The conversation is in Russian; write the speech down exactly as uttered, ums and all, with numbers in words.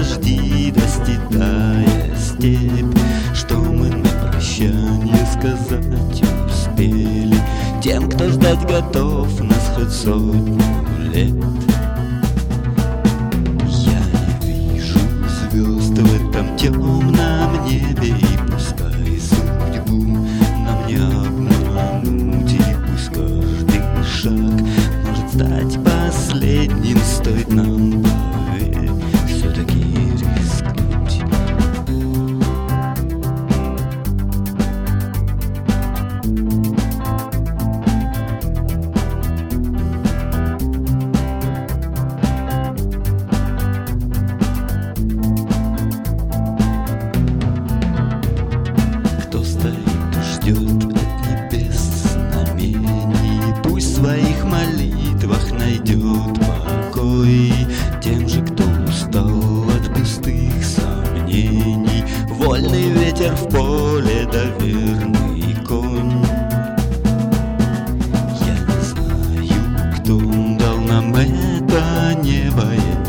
дожди, достигая степь, что мы на прощанье сказать успели тем, кто ждать готов нас хоть сотню лет. Я не вижу звезд в этом темном небе, и пускай судьбу нам не обмануть, и пусть каждый шаг может стать последним, стоит нам, поверь, все-таки рискнуть. Кто стоит и ждет от небес знамений, пусть в своих молитвах найдет покой. Тем же, кто устал от пустых сомнений, вольный ветер в поле да верный конь. Я не знаю, кто дал нам это небо,